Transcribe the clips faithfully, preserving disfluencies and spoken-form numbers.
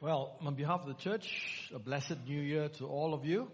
Well, on behalf of the church, a blessed new year to all of you.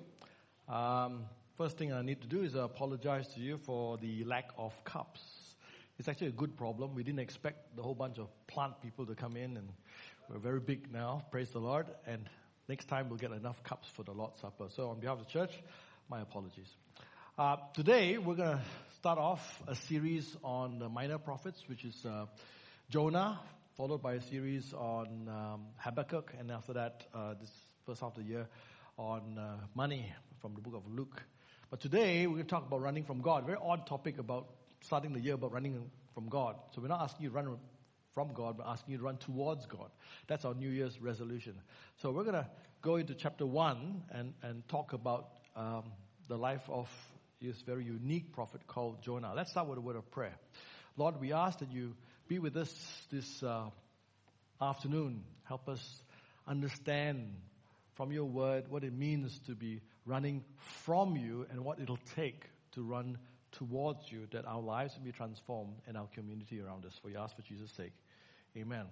Um, first thing I need to do is apologize to you for the lack of cups. It's actually a good problem. We didn't expect the whole bunch of plant people to come in, and we're very big now, praise the Lord. And next time we'll get enough cups for the Lord's Supper. So on behalf of the church, my apologies. Uh, today we're going to start off a series on the minor prophets, which is uh, Jonah, followed by a series on um, Habakkuk, and after that, uh, this first half of the year, on uh, money from the book of Luke. But today, we're going to talk about running from God. Very odd topic about starting the year about running from God. So we're not asking you to run from God, we're asking you to run towards God. That's our New Year's resolution. So we're going to go into chapter one and, and talk about um, the life of this very unique prophet called Jonah. Let's start with a word of prayer. Lord, we ask that you be with us this uh, afternoon. Help us understand from your word what it means to be running from you and what it'll take to run towards you, that our lives will be transformed and our community around us. For we ask for Jesus' sake. Amen.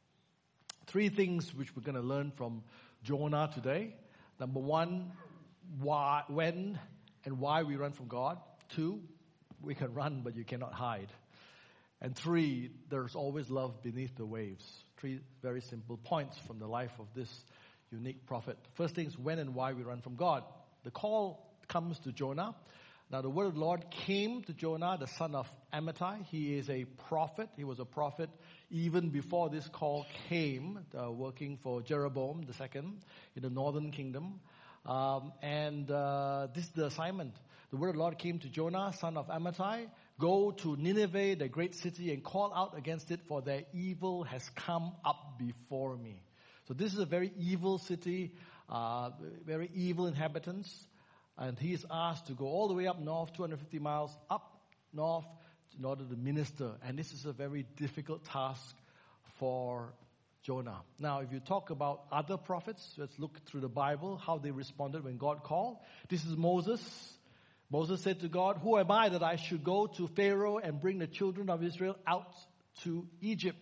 Three things which we're going to learn from Jonah today. Number one, why, when and why we run from God. Two, we can run but you cannot hide. And three, there's always love beneath the waves. Three very simple points from the life of this unique prophet. First thing is when and why we run from God. The call comes to Jonah. Now the word of the Lord came to Jonah, the son of Amittai. He is a prophet. He was a prophet even before this call came, uh, working for Jeroboam the second in the northern kingdom. Um, and uh, this is the assignment. The word of the Lord came to Jonah, son of Amittai. Go to Nineveh, the great city, and call out against it, for their evil has come up before me. So this is a very evil city, uh, very evil inhabitants. And he is asked to go all the way up north, two hundred fifty miles up north, in order to minister. And this is a very difficult task for Jonah. Now, if you talk about other prophets, let's look through the Bible, how they responded when God called. This is Moses. Moses said to God, "Who am I that I should go to Pharaoh and bring the children of Israel out to Egypt?"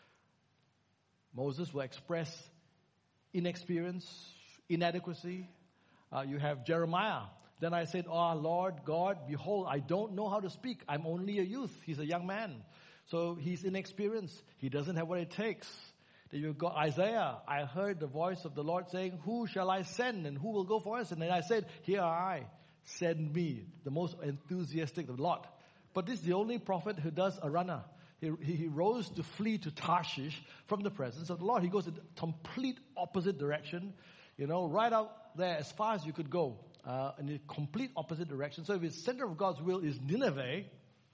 Moses will express inexperience, inadequacy. Uh, you have Jeremiah. Then I said, "Oh Lord God, behold, I don't know how to speak. I'm only a youth." He's a young man. So he's inexperienced. He doesn't have what it takes. Then you've got Isaiah. "I heard the voice of the Lord saying, 'Who shall I send and who will go for us?' And then I said, 'Here am I. Send me,'" the most enthusiastic of the lot. But this is the only prophet who does a runner. He, he rose to flee to Tarshish from the presence of the Lord. He goes in the complete opposite direction, you know, right out there as far as you could go, uh, in the complete opposite direction. So if the center of God's will is Nineveh,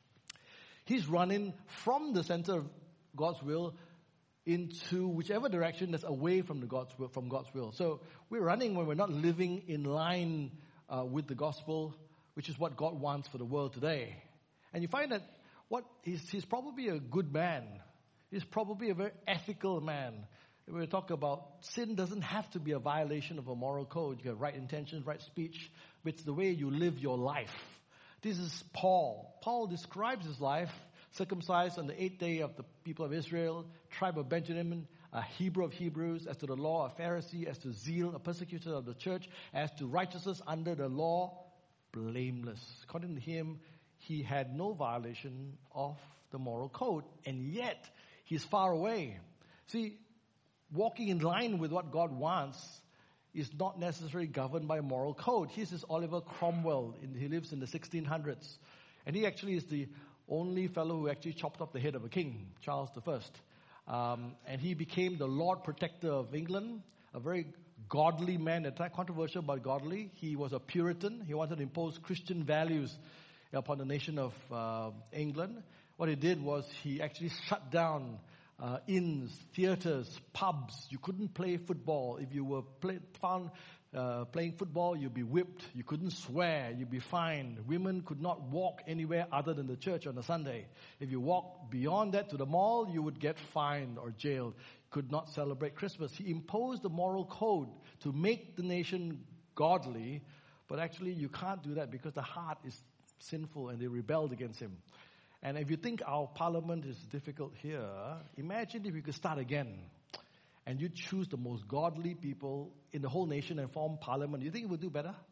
he's running from the center of God's will into whichever direction that's away from the God's will, from God's will. So we're running when we're not living in line Uh, with the gospel, which is what God wants for the world today. And you find that what he's, he's probably a good man. He's probably a very ethical man. When we talk about sin, doesn't have to be a violation of a moral code. You have right intentions, right speech, but it's the way you live your life. This is Paul. Paul describes his life, circumcised on the eighth day of the people of Israel, tribe of Benjamin, a Hebrew of Hebrews, as to the law, a Pharisee, as to zeal, a persecutor of the church, as to righteousness under the law, blameless. According to him, he had no violation of the moral code, and yet he's far away. See, walking in line with what God wants is not necessarily governed by a moral code. Here's this Oliver Cromwell. In, he lives in the sixteen hundreds. And he actually is the only fellow who actually chopped off the head of a king, Charles the First. Um, and he became the Lord Protector of England, a very godly man, at that controversial but godly. He was a Puritan. He wanted to impose Christian values upon the nation of uh, England. What he did was he actually shut down uh, inns, theaters, pubs. You couldn't play football. If you were play, found uh, playing football, you'd be whipped. You couldn't swear. You'd be fined. Women could not walk anywhere other than the church on a Sunday. If you walked beyond that to the mall, you would get fined or jailed. Could not celebrate Christmas. He imposed the moral code to make the nation godly, but actually you can't do that because the heart is sinful and they rebelled against him. And if you think our parliament is difficult here, imagine if we could start again and you choose the most godly people in the whole nation and form parliament, you think he would do better?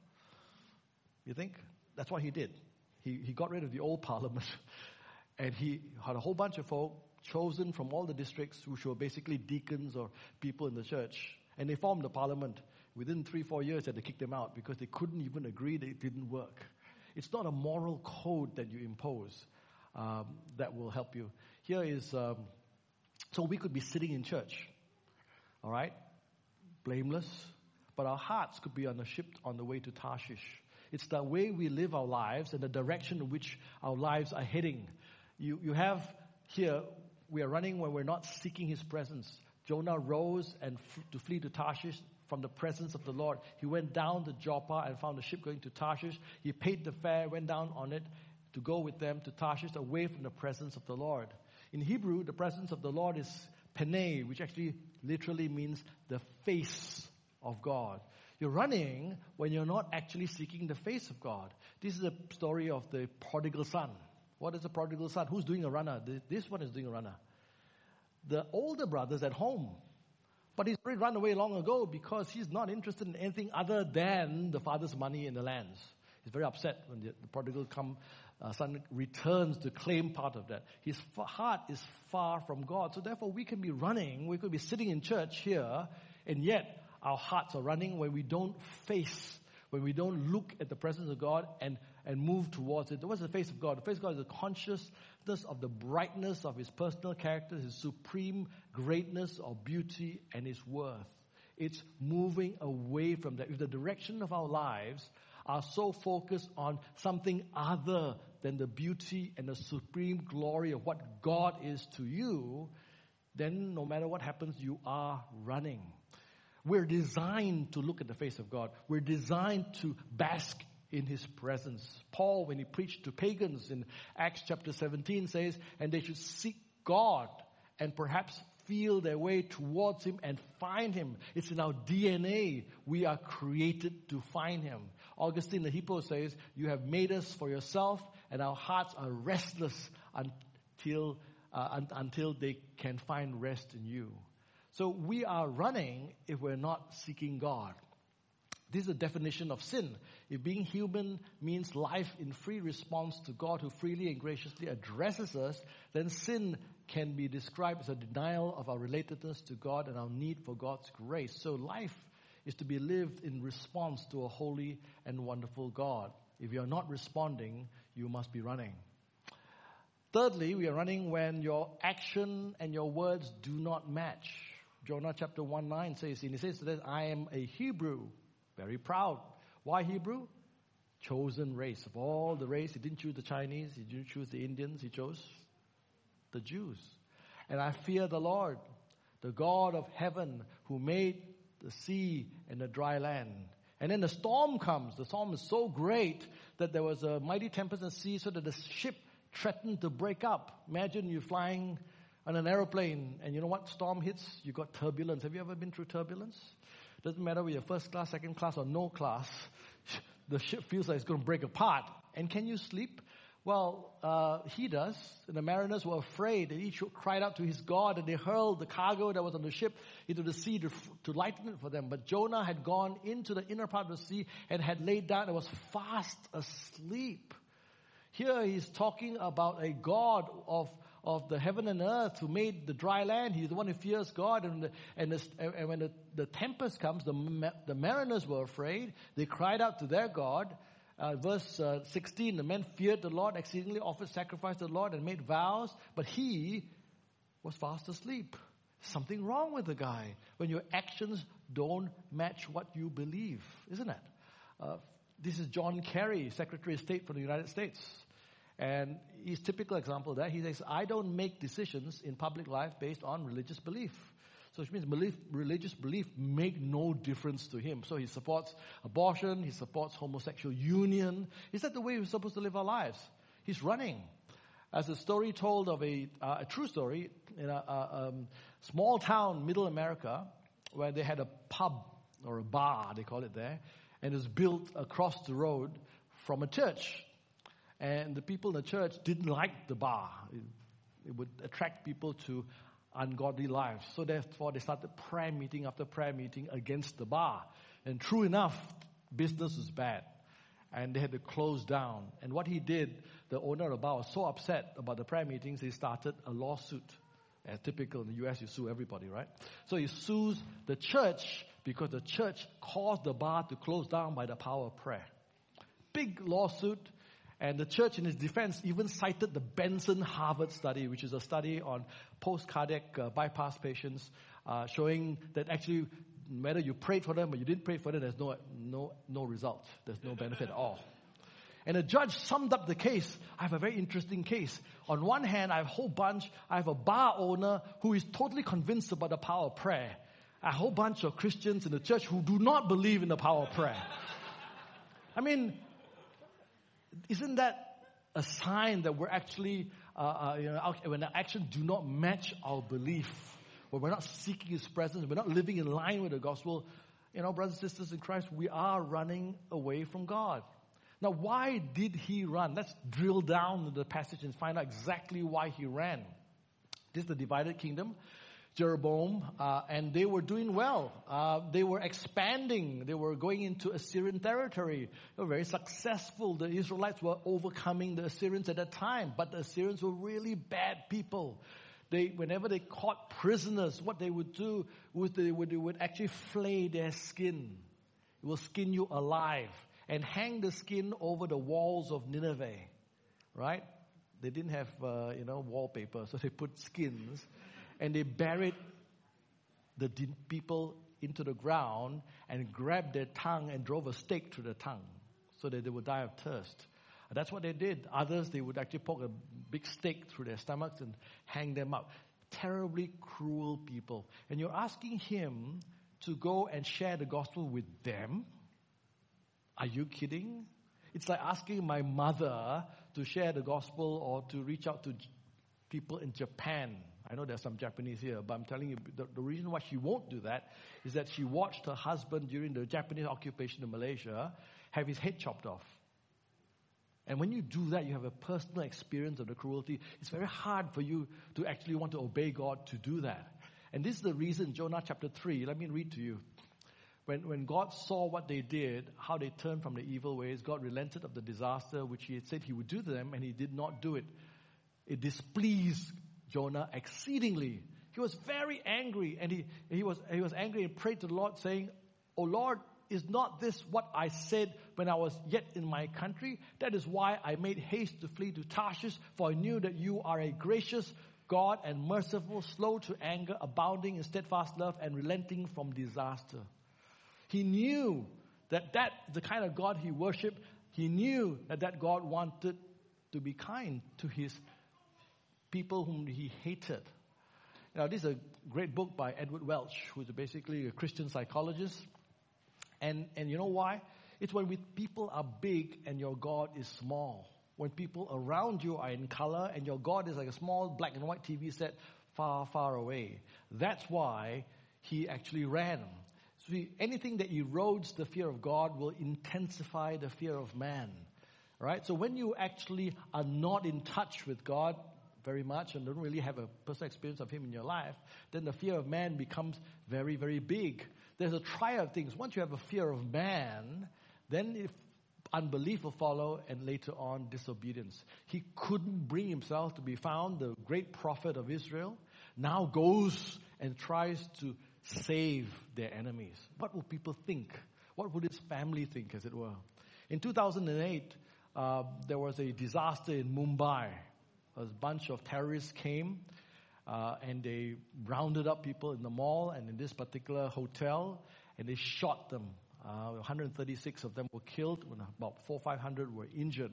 You think? That's what he did. He, he got rid of the old parliament and he had a whole bunch of folk chosen from all the districts, which were basically deacons or people in the church. And they formed the parliament. Within three, four years, they had to kick them out because they couldn't even agree that it didn't work. It's not a moral code that you impose um, that will help you. Here is, um, so we could be sitting in church, all right, blameless, but our hearts could be on a ship on the way to Tarshish. It's the way we live our lives and the direction in which our lives are heading. You, you have here, we are running when we're not seeking His presence. Jonah rose and f- to flee to Tarshish from the presence of the Lord. He went down to Joppa and found a ship going to Tarshish. He paid the fare, went down on it to go with them to Tarshish, away from the presence of the Lord. In Hebrew, the presence of the Lord is Penei, which actually literally means the face of God. You're running when you're not actually seeking the face of God. This is a story of the prodigal son. What is a prodigal son? Who's doing a runner? This one is doing a runner. The older brother's at home. But he's already run away long ago because he's not interested in anything other than the father's money and the lands. He's very upset when the, the prodigal come, uh, son returns to claim part of that. His f- heart is far from God. So therefore we can be running, we could be sitting in church here, and yet our hearts are running when we don't face, when we don't look at the presence of God and, and move towards it. What's the face of God? The face of God is the consciousness of the brightness of His personal character, His supreme greatness or beauty and His worth. It's moving away from that. If the direction of our lives are so focused on something other than the beauty and the supreme glory of what God is to you, then no matter what happens, you are running. We're designed to look at the face of God. We're designed to bask in His presence. Paul, when he preached to pagans in Acts chapter seventeen, says, and they should seek God and perhaps feel their way towards Him and find Him. It's in our D N A. We are created to find Him. Augustine the Hippo says, you have made us for yourself, and our hearts are restless until, uh, un- until they can find rest in you. So we are running if we're not seeking God. This is the definition of sin. If being human means life in free response to God who freely and graciously addresses us, then sin can be described as a denial of our relatedness to God and our need for God's grace. So life is to be lived in response to a holy and wonderful God. If you're not responding, you must be running. Thirdly, we are running when your action and your words do not match. Jonah chapter one nine says, and he says that I am a Hebrew, very proud. Why Hebrew? Chosen race. Of all the race, he didn't choose the Chinese, he didn't choose the Indians, he chose the Jews. And I fear the Lord, the God of heaven, who made the sea and the dry land. And then the storm comes. The storm is so great that there was a mighty tempest in the sea, so that the ship threatened to break up. Imagine you're flying on an aeroplane, and you know what storm hits? You got turbulence. Have you ever been through turbulence? Doesn't matter whether you're first class, second class, or no class. The ship feels like it's going to break apart. And can you sleep? Well, uh, he does. And the mariners were afraid. And each cried out to his God, and they hurled the cargo that was on the ship into the sea to, to lighten it for them. But Jonah had gone into the inner part of the sea and had laid down and was fast asleep. Here he's talking about a God of of the heaven and earth who made the dry land. He's the one who fears God. And, the, and, the, and when the, the tempest comes, the, the mariners were afraid. They cried out to their God. Uh, verse uh, sixteen, the men feared the Lord, exceedingly offered sacrifice to the Lord and made vows. But he was fast asleep. Something wrong with the guy when your actions don't match what you believe, isn't it? Uh, this is John Kerry, Secretary of State for the United States. And he's a typical example of that. He says, I don't make decisions in public life based on religious belief. So which means belief, religious belief make no difference to him. So he supports abortion. He supports homosexual union. Is that the way we're supposed to live our lives? He's running. As a story told of a, uh, a true story in a, a um, small town, middle America, where they had a pub or a bar, they call it there, and it was built across the road from a church. And the people in the church didn't like the bar. It, it would attract people to ungodly lives. So therefore, they started prayer meeting after prayer meeting against the bar. And true enough, business was bad. And they had to close down. And what he did, the owner of the bar was so upset about the prayer meetings, he started a lawsuit. As typical in the U S, you sue everybody, right? So he sues the church because the church caused the bar to close down by the power of prayer. Big lawsuit. And the church, in its defense, even cited the Benson Harvard study, which is a study on post-cardiac uh, bypass patients, uh, showing that actually, whether you prayed for them or you didn't pray for them, there's no no no result. There's no benefit at all. And the judge summed up the case. I have a very interesting case. On one hand, I have a whole bunch. I have a bar owner who is totally convinced about the power of prayer. A whole bunch of Christians in the church who do not believe in the power of prayer. I mean, isn't that a sign that we're actually, uh, uh, you know, when our actions do not match our belief, when we're not seeking His presence, we're not living in line with the gospel, you know, brothers and sisters in Christ, we are running away from God. Now, why did he run? Let's drill down into the passage and find out exactly why he ran. This is the divided kingdom. Jeroboam, uh, and they were doing well. Uh, they were expanding. They were going into Assyrian territory. They were very successful. The Israelites were overcoming the Assyrians at that time, but the Assyrians were really bad people. They, whenever they caught prisoners, what they would do was they would, they would actually flay their skin. It will skin you alive and hang the skin over the walls of Nineveh, right? They didn't have, uh, you know, wallpaper, so they put skins. And they buried the people into the ground and grabbed their tongue and drove a stake through their tongue so that they would die of thirst. That's what they did. Others, they would actually poke a big stake through their stomachs and hang them up. Terribly cruel people. And you're asking him to go and share the gospel with them? Are you kidding? It's like asking my mother to share the gospel or to reach out to people in Japan. I know there's some Japanese here, but I'm telling you, the, the reason why she won't do that is that she watched her husband during the Japanese occupation in Malaysia have his head chopped off. And when you do that, you have a personal experience of the cruelty. It's very hard for you to actually want to obey God to do that. And this is the reason, Jonah chapter three, let me read to you. When, when God saw what they did, how they turned from the evil ways, God relented of the disaster which he had said he would do to them, and he did not do it. It displeased Jonah exceedingly. He was very angry, and he, he was he was angry and prayed to the Lord, saying, "O Lord, is not this what I said when I was yet in my country? That is why I made haste to flee to Tarshish, for I knew that you are a gracious God and merciful, slow to anger, abounding in steadfast love, and relenting from disaster." He knew that that the kind of God he worshipped. He knew that that God wanted to be kind to his people whom he hated. Now, this is a great book by Edward Welch, who's basically a Christian psychologist. And and you know why? It's when we, people are big and your God is small. When people around you are in color and your God is like a small black and white T V set far, far away. That's why he actually ran. So anything that erodes the fear of God will intensify the fear of man. Right? So when you actually are not in touch with God very much and don't really have a personal experience of him in your life, then the fear of man becomes very, very big. There's a triad of things. Once you have a fear of man, then if unbelief will follow, and later on disobedience. He couldn't bring himself to be found, the great prophet of Israel, now goes and tries to save their enemies. What will people think? What would his family think, as it were? In two thousand eight, uh, there was a disaster in Mumbai. A bunch of terrorists came uh, and they rounded up people in the mall and in this particular hotel, and they shot them. Uh, one hundred thirty-six of them were killed, when about four or five hundred were injured.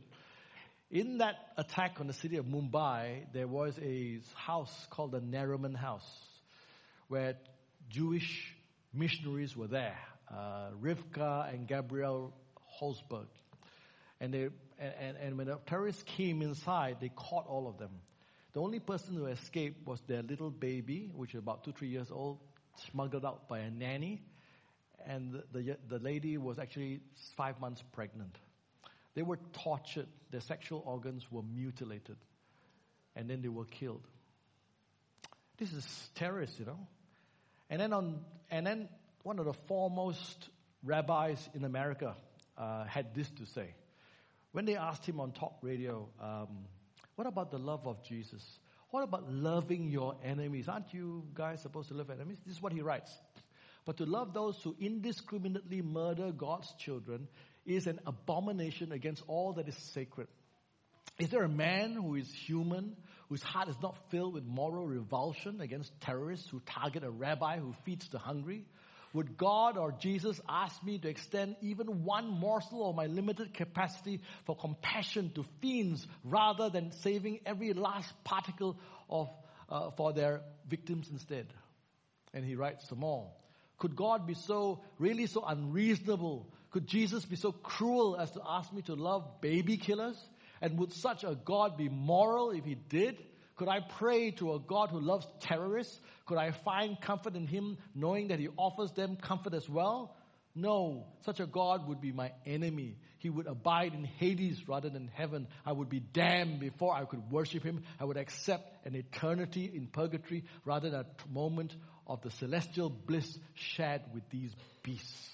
In that attack on the city of Mumbai, there was a house called the Nariman House, where Jewish missionaries were there, uh, Rivka and Gabriel Holzberg. And they and, and when the terrorists came inside, they caught all of them. The only person who escaped was their little baby, which was about two, three years old, smuggled out by a nanny. And the, the, the lady was actually five months pregnant. They were tortured. Their sexual organs were mutilated. And then they were killed. This is terrorists, you know. And then on, and then one of the foremost rabbis in America uh, had this to say. When they asked him on talk radio, um, what about the love of Jesus? What about loving your enemies? Aren't you guys supposed to love enemies? This is what he writes. But to love those who indiscriminately murder God's children is an abomination against all that is sacred. Is there a man who is human, whose heart is not filled with moral revulsion against terrorists who target a rabbi who feeds the hungry? Would God or Jesus ask me to extend even one morsel of my limited capacity for compassion to fiends rather than saving every last particle of uh, for their victims instead? And he writes some more. Could God be so, really so unreasonable? Could Jesus be so cruel as to ask me to love baby killers? And would such a God be moral if he did? Could I pray to a God who loves terrorists? Could I find comfort in him knowing that he offers them comfort as well? No, such a God would be my enemy. He would abide in Hades rather than heaven. I would be damned before I could worship him. I would accept an eternity in purgatory rather than a moment of the celestial bliss shared with these beasts.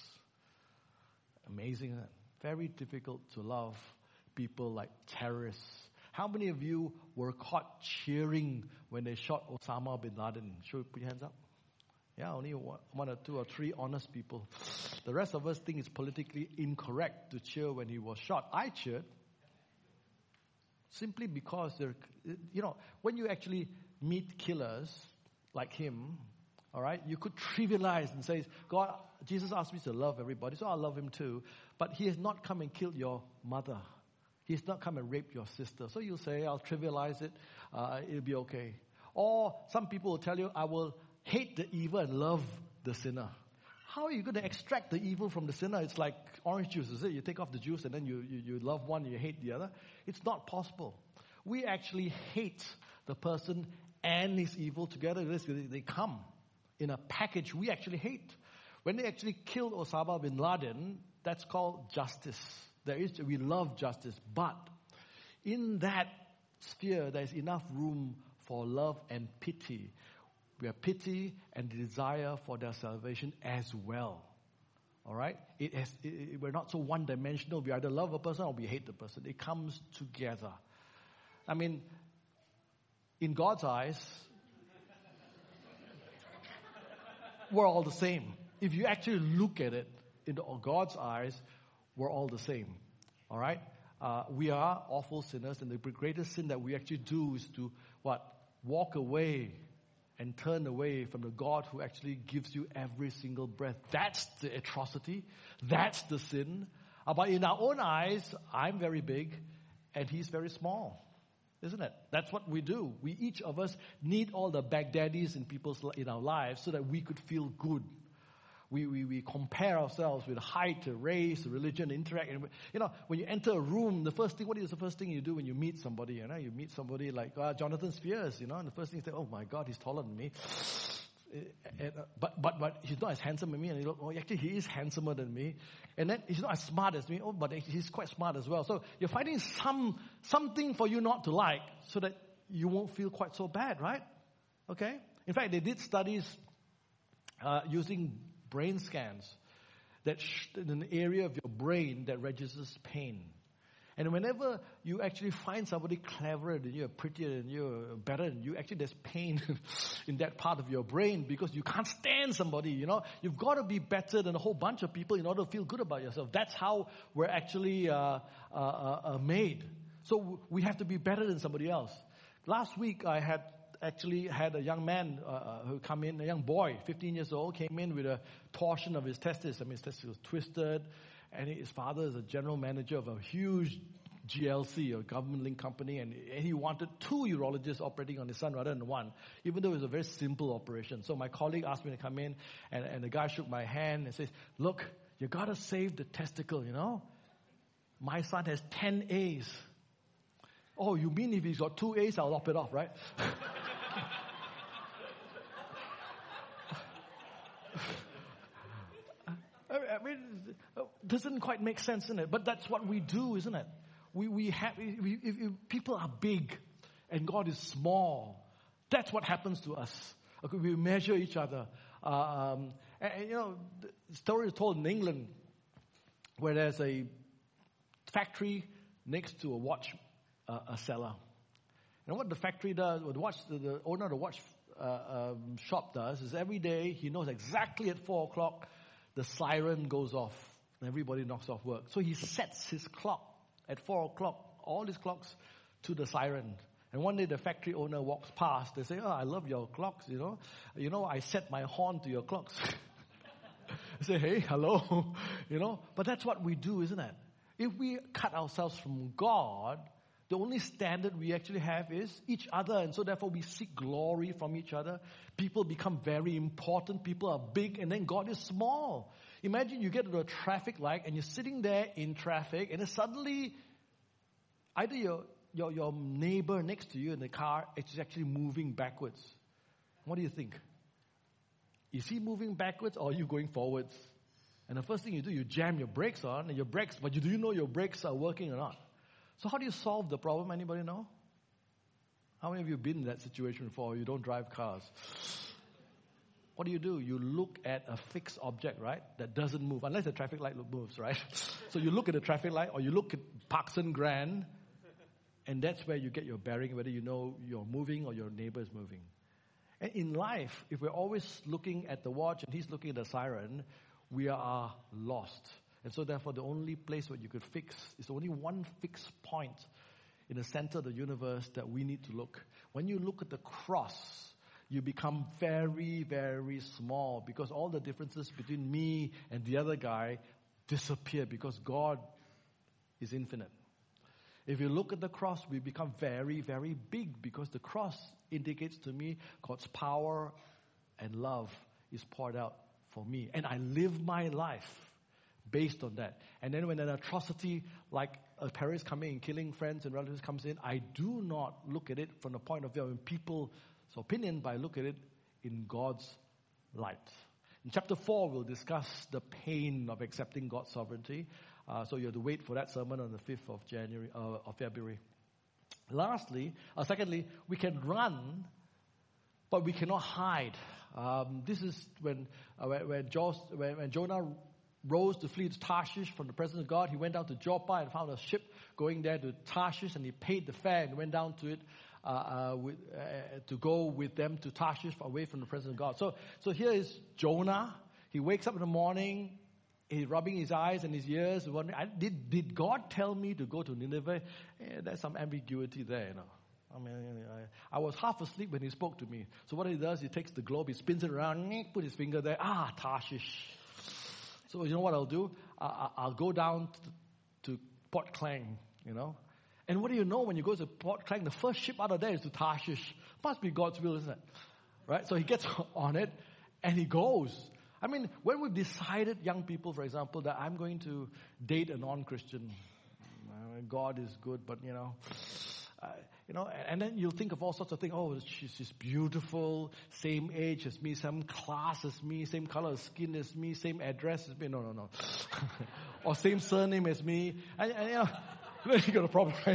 Amazing, isn't it? Very difficult to love people like terrorists. How many of you were caught cheering when they shot Osama bin Laden? Should we put your hands up? Yeah, only one, one or two or three honest people. The rest of us think it's politically incorrect to cheer when he was shot. I cheered simply because they're, you know, when you actually meet killers like him, all right, you could trivialize and say, God, Jesus asked me to love everybody, so I'll love him too. But he has not come and killed your mother. He's not come and raped your sister. So you'll say, I'll trivialize it. Uh, it'll be okay. Or some people will tell you, I will hate the evil and love the sinner. How are you going to extract the evil from the sinner? It's like orange juice, is it? You take off the juice and then you, you, you love one and you hate the other. It's not possible. We actually hate the person and his evil together. They come in a package we actually hate. When they actually killed Osama bin Laden, that's called justice. There is, we love justice, but in that sphere, there is enough room for love and pity. We have pity and desire for their salvation as well. All right? It has, it, we're not so one-dimensional. We either love a person or we hate the person. It comes together. I mean, in God's eyes, we're all the same. If you actually look at it, in God's eyes, we're all the same. All right? Uh, we are awful sinners, and the greatest sin that we actually do is to, what? Walk away and turn away from the God who actually gives you every single breath. That's the atrocity. That's the sin. Uh, but in our own eyes, I'm very big, and he's very small. Isn't it? That's what we do. We, each of us, need all the Baghdadis in people's in our lives so that we could feel good. We, we we compare ourselves with height, race, religion, interact. And, you know, when you enter a room, the first thing, what is the first thing you do when you meet somebody? You know, you meet somebody like uh, Jonathan Spears, you know, and the first thing you say, oh my God, he's taller than me. And, uh, but but but he's not as handsome as me. And you look, oh, actually, he is handsomer than me. And then he's not as smart as me. Oh, but he's quite smart as well. So you're finding some something for you not to like so that you won't feel quite so bad, right? Okay? In fact, they did studies uh, using brain scans that sh- in an area of your brain that registers pain. And whenever you actually find somebody cleverer than you, prettier than you, better than you, actually there's pain in that part of your brain because you can't stand somebody, you know. You've got to be better than a whole bunch of people in order to feel good about yourself. That's how we're actually uh, uh, uh, made. So we have to be better than somebody else. Last week I had actually had a young man uh, who come in, a young boy, fifteen years old, came in with a torsion of his testis. I mean, his testis was twisted, and his father is a general manager of a huge G L C, a government-linked company, and he wanted two urologists operating on his son rather than one, even though it was a very simple operation. So my colleague asked me to come in, and, and the guy shook my hand and says, look, you got to save the testicle, you know. My son has ten A's. Oh, you mean if he's got two A's, I'll lop it off, right? I mean, it doesn't quite make sense, isn't it? But that's what we do, isn't it? We we have we, if, if people are big and God is small. That's what happens to us. Okay, we measure each other. Uh, um, and, and, you know, the story is told in England where there's a factory next to a watch uh, a seller. And what the factory does, or the watch, the, the owner of the watch uh, um, shop does, is every day he knows exactly at four o'clock the siren goes off and everybody knocks off work. So he sets his clock at four o'clock, all his clocks, to the siren. And one day the factory owner walks past. They say, "Oh, I love your clocks, you know. You know, I set my horn to your clocks." I say, "Hey, hello," you know. But that's what we do, isn't it? If we cut ourselves from God, the only standard we actually have is each other. And so therefore we seek glory from each other. People become very important. People are big, and then God is small. Imagine you get to a traffic light and you're sitting there in traffic, and then suddenly either your, your, your neighbor next to you in the car is actually moving backwards. What do you think? Is he moving backwards or are you going forwards? And the first thing you do, you jam your brakes on, and your brakes, but you, do you know your brakes are working or not? So how do you solve the problem? Anybody know? How many of you have been in that situation before? You don't drive cars. What do you do? You look at a fixed object, right, that doesn't move, unless the traffic light moves, right? So you look at the traffic light, or you look at Parkson Grand, and that's where you get your bearing, whether you know you're moving or your neighbor is moving. And in life, if we're always looking at the watch and he's looking at the siren, we are lost. And so therefore the only place where you could fix is only one fixed point in the center of the universe that we need to look. When you look at the cross, you become very, very small, because all the differences between me and the other guy disappear, because God is infinite. If you look at the cross, we become very, very big, because the cross indicates to me God's power and love is poured out for me. And I live my life based on that. And then when an atrocity like a terrorist coming and killing friends and relatives comes in, I do not look at it from the point of view of people's opinion, but I look at it in God's light. In chapter four, we'll discuss the pain of accepting God's sovereignty. Uh, so you have to wait for that sermon on the fifth of January, uh, of February. Lastly, uh, secondly, we can run, but we cannot hide. Um, this is when uh, when, when, Jos, when, when Jonah rose to flee to Tarshish from the presence of God. He went down to Joppa and found a ship going there to Tarshish, and he paid the fare and went down to it uh, uh, with, uh, to go with them to Tarshish, away from the presence of God. So, so here is Jonah. He wakes up in the morning. He's rubbing his eyes and his ears, wondering, did, did God tell me to go to Nineveh? Eh, there's some ambiguity there, you know. I mean, I, I was half asleep when he spoke to me. So what he does, he takes the globe, he spins it around, put his finger there. Ah, Tarshish. So you know what I'll do? I, I'll go down to, to Port Klang, you know. And what do you know, when you go to Port Klang, the first ship out of there is to Tarshish. Must be God's will, isn't it? Right? So he gets on it and he goes. I mean, when we've decided, young people, for example, that I'm going to date a non-Christian, uh, God is good, but you know, uh, you know, and then you'll think of all sorts of things. Oh, she's, she's beautiful, same age as me, same class as me, same color of skin as me, same address as me. No, no, no. Or same surname as me. And, and you know, then you got a problem, right?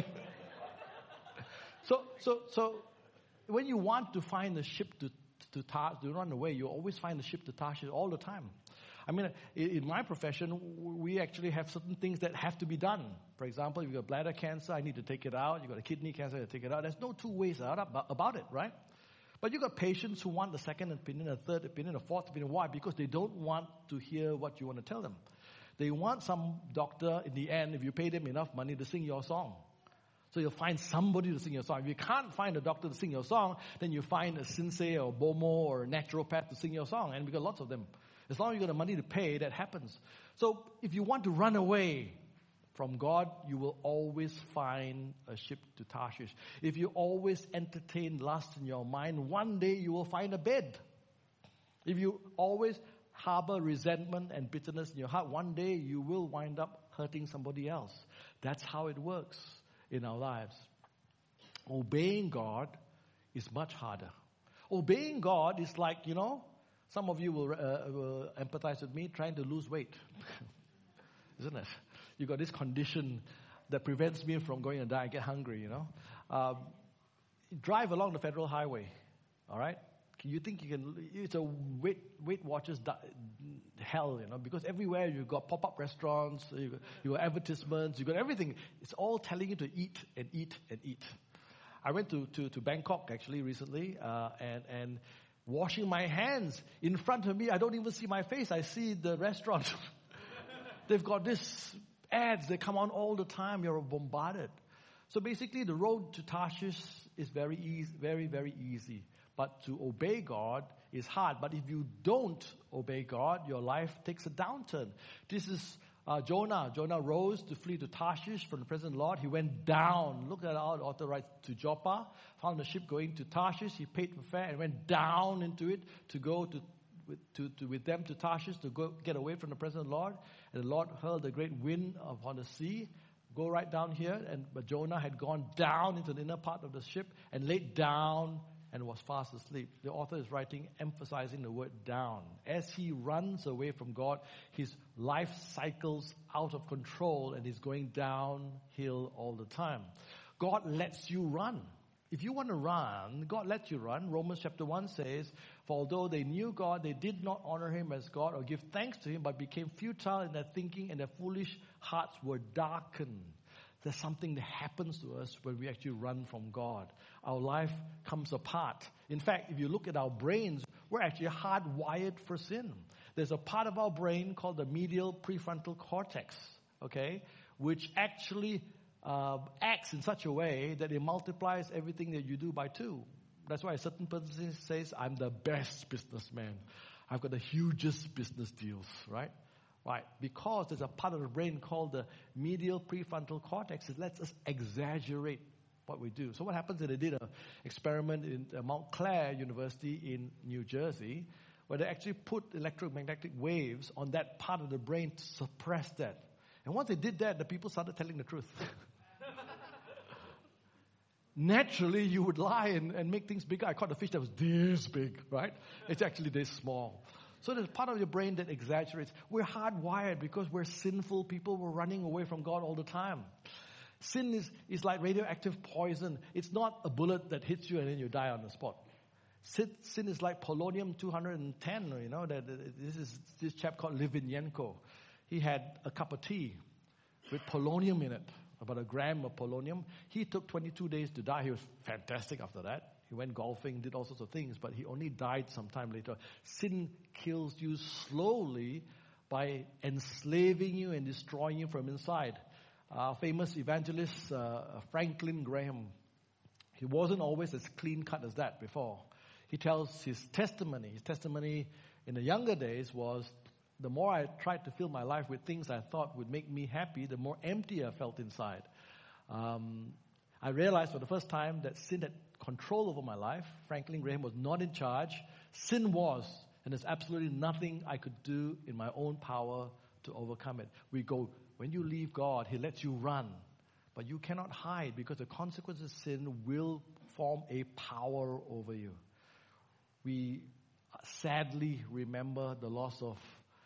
So, so, so, when you want to find a ship to to Tar- to run away, you always find a ship to Tarshish all the time. I mean, in my profession, we actually have certain things that have to be done. For example, if you've got bladder cancer, I need to take it out. You've got a kidney cancer, I need to take it out. There's no two ways about it, right? But you've got patients who want the second opinion, a third opinion, a fourth opinion. Why? Because they don't want to hear what you want to tell them. They want some doctor, in the end, if you pay them enough money, to sing your song. So you'll find somebody to sing your song. If you can't find a doctor to sing your song, then you find a sensei or bomo or a naturopath to sing your song. And we've got lots of them. As long as you've got the money to pay, that happens. So if you want to run away from God, you will always find a ship to Tarshish. If you always entertain lust in your mind, one day you will find a bed. If you always harbor resentment and bitterness in your heart, one day you will wind up hurting somebody else. That's how it works in our lives. Obeying God is much harder. Obeying God is like, you know, some of you will, uh, will empathize with me, trying to lose weight. Isn't it? You got this condition that prevents me from going and die. I get hungry, you know. Um, drive along the federal highway, all right? you think you can, it's a Weight, Weight Watchers di- hell, you know, because everywhere you've got pop-up restaurants, you've got, you got advertisements, you've got everything. It's all telling you to eat and eat and eat. I went to, to, to Bangkok actually recently, uh, and, and washing my hands in front of me. I don't even see my face. I see the restaurant. They've got this ads. They come on all the time. You're bombarded. So basically, the road to Tarshish is very easy, very, very easy. But to obey God is hard. But if you don't obey God, your life takes a downturn. This is uh, Jonah. Jonah rose to flee to Tarshish from the present Lord. He went down. Look at our author writes to Joppa. Found a ship going to Tarshish. He paid for fare and went down into it to go to with, to, to, with them to Tarshish to go get away from the present Lord. And the Lord hurled a great wind upon the sea. Go right down here. And but Jonah had gone down into the inner part of the ship and laid down and was fast asleep. The author is writing, emphasizing the word down. As he runs away from God, his life cycles out of control and he's going downhill all the time. God lets you run. If you want to run, God lets you run. Romans chapter one says, for although they knew God, they did not honor him as God or give thanks to him, but became futile in their thinking and their foolish hearts were darkened. There's something that happens to us when we actually run from God. Our life comes apart. In fact, if you look at our brains, we're actually hardwired for sin. There's a part of our brain called the medial prefrontal cortex, okay, which actually uh, acts in such a way that it multiplies everything that you do by two. That's why a certain person says, I'm the best businessman. I've got the hugest business deals, right? Right, because there's a part of the brain called the medial prefrontal cortex. It lets us exaggerate what we do. So what happens is they did an experiment in uh, Mount Clair University in New Jersey, where they actually put electromagnetic waves on that part of the brain to suppress that. And once they did that, the people started telling the truth. Naturally, you would lie and, and make things bigger. I caught a fish that was this big, right? It's actually this small. So there's part of your brain that exaggerates. We're hardwired because we're sinful people. We're running away from God all the time. Sin is, is like radioactive poison. It's not a bullet that hits you and then you die on the spot. Sin, sin is like polonium two hundred ten. You know, that, that this is this chap called Litvinenko. He had a cup of tea with polonium in it, about a gram of polonium. He took twenty-two days to die. He was fantastic after that. He went golfing, did all sorts of things, but he only died sometime later. Sin kills you slowly by enslaving you and destroying you from inside. Our famous evangelist, uh, Franklin Graham, he wasn't always as clean-cut as that before. He tells his testimony. His testimony in the younger days was, the more I tried to fill my life with things I thought would make me happy, the more empty I felt inside. Um, I realized for the first time that sin had control over my life. Franklin Graham was not in charge. Sin was, and there's absolutely nothing I could do in my own power to overcome it. We go, when you leave God, he lets you run. But you cannot hide because the consequences of sin will form a power over you. We sadly remember the loss of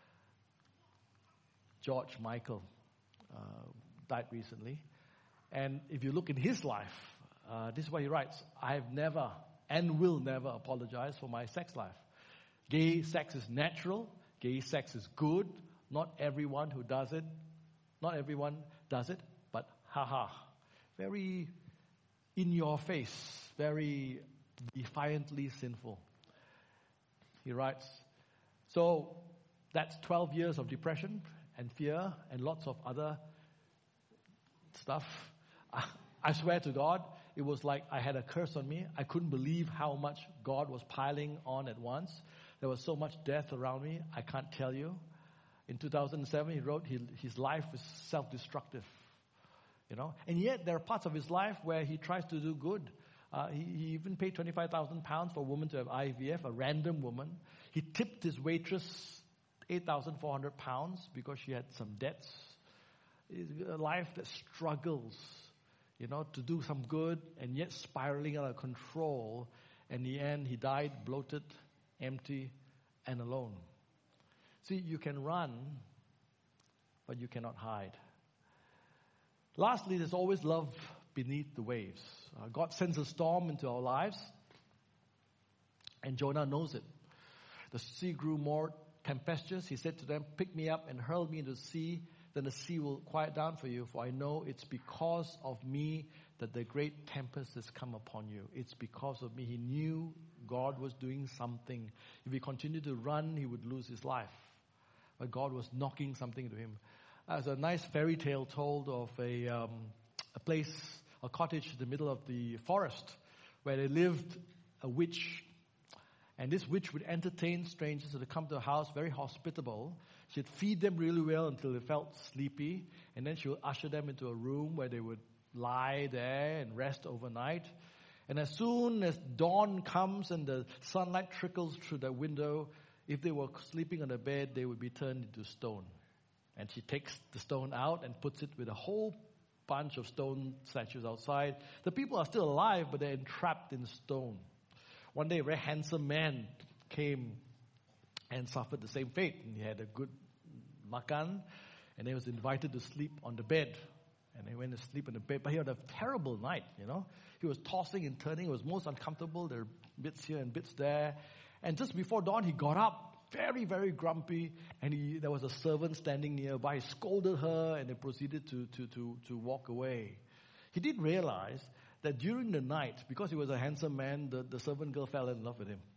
George Michael, uh, died recently. And if you look in his life, uh, this is what he writes, I have never and will never apologize for my sex life. Gay sex is natural. Gay sex is good. Not everyone who does it, not everyone does it, but haha. Very in your face, very defiantly sinful. He writes, so that's twelve years of depression and fear and lots of other stuff. I swear to God, it was like I had a curse on me. I couldn't believe how much God was piling on at once. There was so much death around me, I can't tell you. In two thousand seven, he wrote he, his life is self-destructive. You know, and yet there are parts of his life where he tries to do good. Uh, he, he even paid twenty-five thousand pounds for a woman to have I V F, a random woman. He tipped his waitress eight thousand four hundred pounds because she had some debts. It's a life that struggles, you know, to do some good and yet spiraling out of control. In the end, he died bloated, empty, and alone. See, you can run, but you cannot hide. Lastly, there's always love beneath the waves. Uh, God sends a storm into our lives. And Jonah knows it. The sea grew more tempestuous. He said to them, pick me up and hurl me into the sea. Then the sea will quiet down for you. For I know it's because of me that the great tempest has come upon you. It's because of me. He knew God was doing something. If he continued to run, he would lose his life. But God was knocking something to him. There's a nice fairy tale told of a, um, a place, a cottage in the middle of the forest where there lived a witch. And this witch would entertain strangers who come to the house, very hospitable. She'd feed them really well until they felt sleepy. And then she would usher them into a room where they would lie there and rest overnight. And as soon as dawn comes and the sunlight trickles through the window, if they were sleeping on the bed, they would be turned into stone. And she takes the stone out and puts it with a whole bunch of stone statues outside. The people are still alive, but they're entrapped in stone. One day, a very handsome man came and suffered the same fate. And he had a good makan, and he was invited to sleep on the bed. And he went to sleep on the bed, but he had a terrible night, you know. He was tossing and turning. It was most uncomfortable. There were bits here and bits there. And just before dawn, he got up, very, very grumpy, and he, there was a servant standing nearby. He scolded her, and they proceeded to, to, to, to walk away. He didn't realize that during the night, because he was a handsome man, the, the servant girl fell in love with him.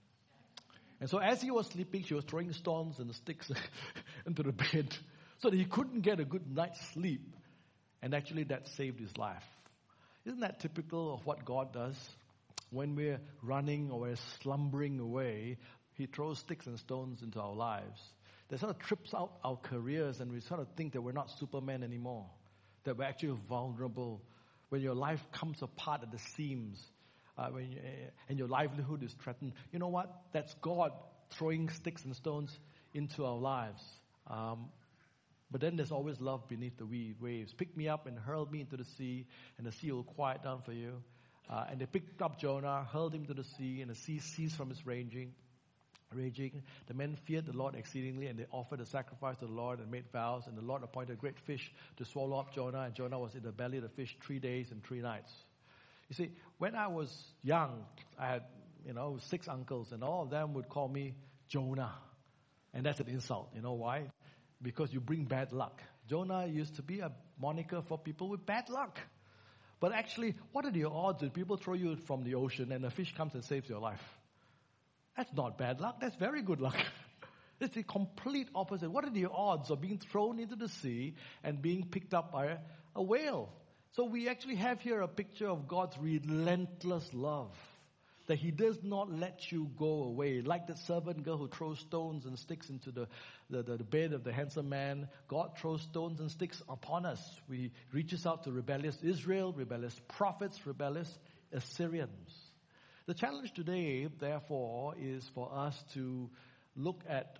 And so as he was sleeping, she was throwing stones and sticks into the bed so that he couldn't get a good night's sleep. And actually that saved his life. Isn't that typical of what God does? When we're running or we're slumbering away, he throws sticks and stones into our lives. That sort of trips out our careers, and we sort of think that we're not Superman anymore, that we're actually vulnerable. When your life comes apart at the seams, uh, when you, uh, and your livelihood is threatened, you know what? That's God throwing sticks and stones into our lives. Um, but then there's always love beneath the waves. Pick me up and hurl me into the sea, and the sea will quiet down for you. Uh, and they picked up Jonah, hurled him to the sea, and the sea ceased from its raging. Raging. The men feared the Lord exceedingly, and they offered a sacrifice to the Lord and made vows. And the Lord appointed a great fish to swallow up Jonah, and Jonah was in the belly of the fish three days and three nights. You see, when I was young, I had, you know, six uncles, and all of them would call me Jonah. And that's an insult. You know why? Because you bring bad luck. Jonah used to be a moniker for people with bad luck. But actually, what are the odds that people throw you from the ocean and a fish comes and saves your life? That's not bad luck. That's very good luck. It's the complete opposite. What are the odds of being thrown into the sea and being picked up by a, a whale? So we actually have here a picture of God's relentless love, that he does not let you go away. Like the servant girl who throws stones and sticks into the, the, the, the bed of the handsome man, God throws stones and sticks upon us. He reaches out to rebellious Israel, rebellious prophets, rebellious Assyrians. The challenge today, therefore, is for us to look at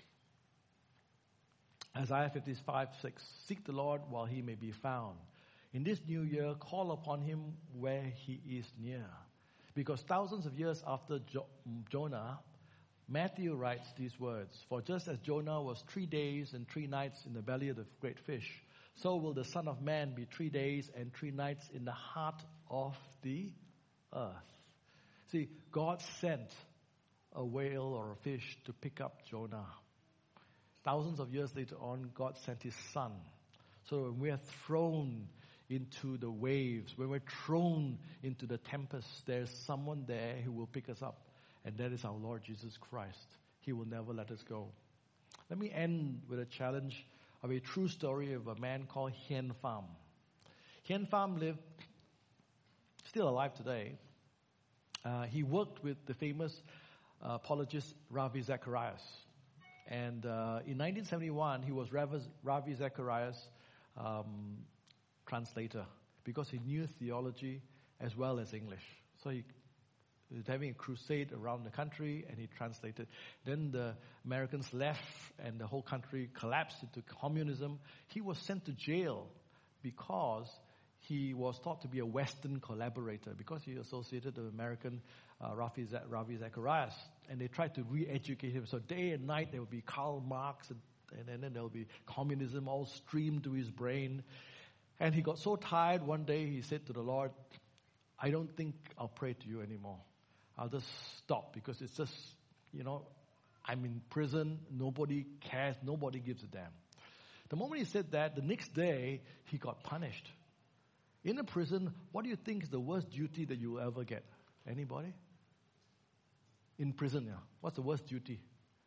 Isaiah fifty-five six. Seek the Lord while he may be found. In this new year, call upon him where he is near. Because thousands of years after jo- Jonah, Matthew writes these words. For just as Jonah was three days and three nights in the belly of the great fish, so will the Son of Man be three days and three nights in the heart of the earth. See, God sent a whale or a fish to pick up Jonah. Thousands of years later on, God sent his Son. So when we are thrown into the waves, when we're thrown into the tempest, there's someone there who will pick us up. And that is our Lord Jesus Christ. He will never let us go. Let me end with a challenge of a true story of a man called Hian Pham. Hian Pham lived, still alive today. Uh, he worked with the famous uh, apologist Ravi Zacharias. And uh, in nineteen seventy-one, he was Ravi, Ravi Zacharias' um, translator because he knew theology as well as English. So he was having a crusade around the country and he translated. Then the Americans left and the whole country collapsed into communism. He was sent to jail because he was thought to be a Western collaborator because he associated with American uh, Ravi, Z- Ravi Zacharias. And they tried to re-educate him. So day and night there would be Karl Marx and, and, and then there would be communism all streamed to his brain. And he got so tired one day he said to the Lord, I don't think I'll pray to you anymore. I'll just stop because it's just, you know, I'm in prison. Nobody cares. Nobody gives a damn. The moment he said that, the next day, he got punished. In a prison, what do you think is the worst duty that you will ever get? Anybody? In prison, yeah. What's the worst duty?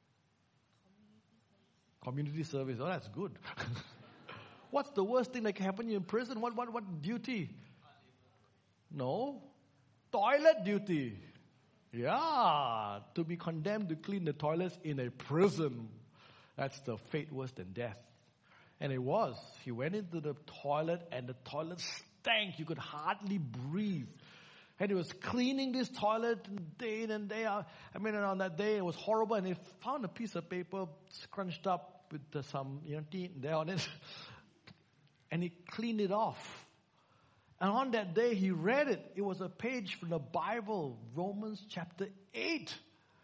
Community service. Oh, that's good. What's the worst thing that can happen to you in prison? What, what, what duty? No. Toilet duty. Yeah. To be condemned to clean the toilets in a prison. That's the fate worse than death. And it was. He went into the toilet and the toilet stank. You could hardly breathe. And he was cleaning this toilet day in and day out. I mean, on that day, it was horrible. And he found a piece of paper scrunched up with the, some, you know, tea there on it. And he cleaned it off. And on that day, he read it. It was a page from the Bible, Romans chapter eight.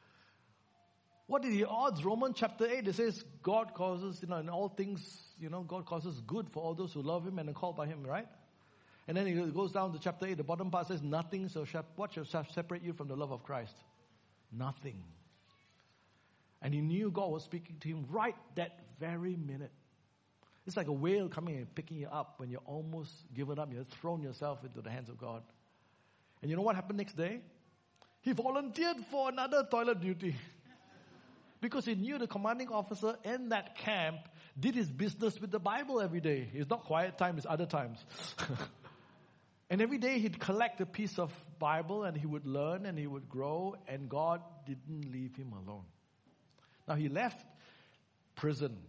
What are the odds? Romans chapter eight, it says God causes, you know, in all things, you know, God causes good for all those who love Him and are called by Him, right? And then it goes down to chapter eight. The bottom part says, nothing shall, what shall separate you from the love of Christ? Nothing. And he knew God was speaking to him right that very minute. It's like a whale coming and picking you up when you're almost given up. You've thrown yourself into the hands of God. And you know what happened next day? He volunteered for another toilet duty. Because he knew the commanding officer in that camp did his business with the Bible every day. It's not quiet time, it's other times. And every day he'd collect a piece of Bible and he would learn and he would grow, and God didn't leave him alone. Now he left prison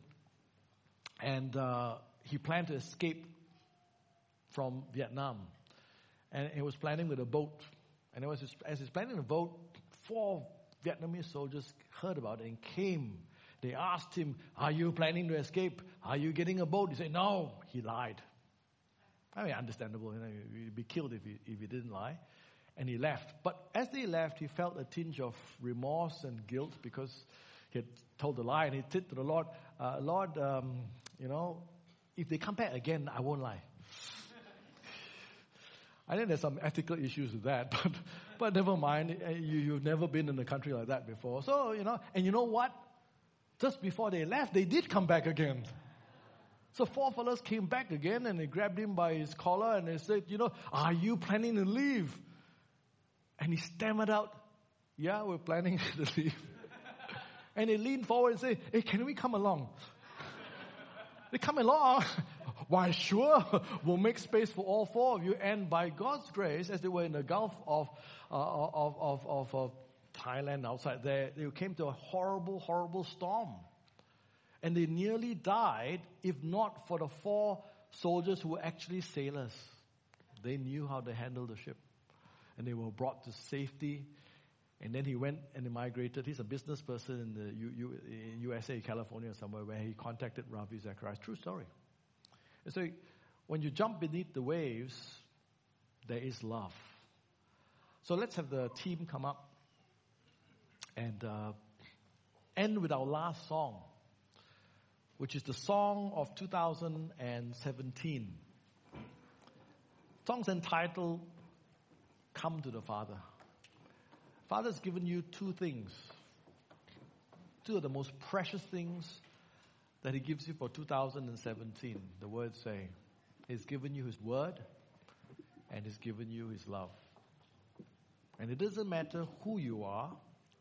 and uh, he planned to escape from Vietnam. And he was planning with a boat. And it was as he's planning the boat, four Vietnamese soldiers heard about it and came. They asked him, are you planning to escape? Are you getting a boat? He said, no. He lied. I mean, understandable. You know, he'd be killed if he, if he didn't lie. And he left. But as they left, he felt a tinge of remorse and guilt because he had told the lie. And he said to the Lord, uh, Lord, um, you know, if they come back again, I won't lie. I think there's some ethical issues with that, but but never mind. You, you've never been in a country like that before. So, you know, and you know what? Just before they left, they did come back again. So four fellows came back again and they grabbed him by his collar and they said, you know, are you planning to leave? And he stammered out, yeah, we're planning to leave. And they leaned forward and said, hey, can we come along? They come along. Why, sure. We'll make space for all four of you. And by God's grace, as they were in the Gulf of, uh, of, of, of, of Thailand outside there, they came to a horrible, horrible storm. And they nearly died, if not for the four soldiers who were actually sailors. They knew how to handle the ship. And they were brought to safety. And then he went and he migrated. He's a business person in the U, U, in U S A, California somewhere, where he contacted Ravi Zacharias. True story. And so when you jump beneath the waves, there is love. So let's have the team come up and uh, end with our last song, which is the song of two thousand seventeen. The song's entitled, Come to the Father. Father's given you two things. Two of the most precious things that He gives you for two thousand seventeen. The words say, He's given you His word and He's given you His love. And it doesn't matter who you are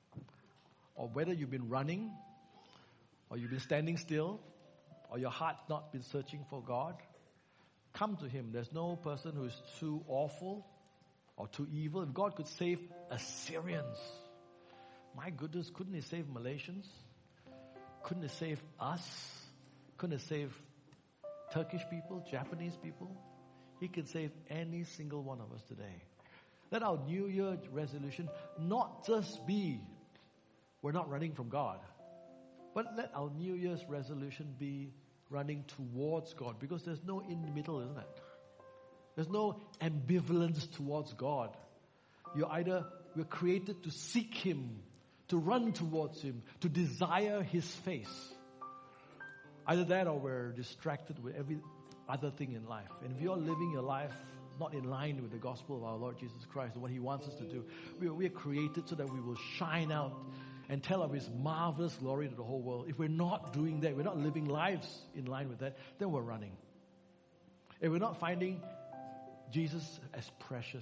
or whether you've been running or you've been standing still or your heart's not been searching for God. Come to Him. There's no person who is too awful or too evil. If God could save Assyrians, my goodness, couldn't He save Malaysians? Couldn't He save us? Couldn't He save Turkish people, Japanese people? He can save any single one of us today. Let our New Year resolution not just be, we're not running from God, but let our New Year's resolution be running towards God, because there's no in the middle, isn't it? There's no ambivalence towards God. You're either, we're created to seek Him, to run towards Him, to desire His face. Either that or we're distracted with every other thing in life. And if you're living your life not in line with the gospel of our Lord Jesus Christ and what He wants us to do. We are, we are created so that we will shine out and tell of His marvelous glory to the whole world. If we're not doing that, we're not living lives in line with that, then we're running. If we're not finding Jesus as precious,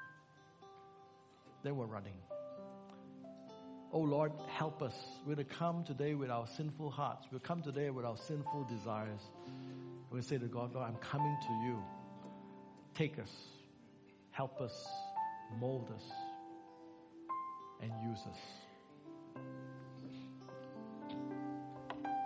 then we're running. Oh Lord, help us. We're to come today with our sinful hearts. We'll come today with our sinful desires. We'll say to God, Lord, I'm coming to you. Take us, help us, mold us, and use us.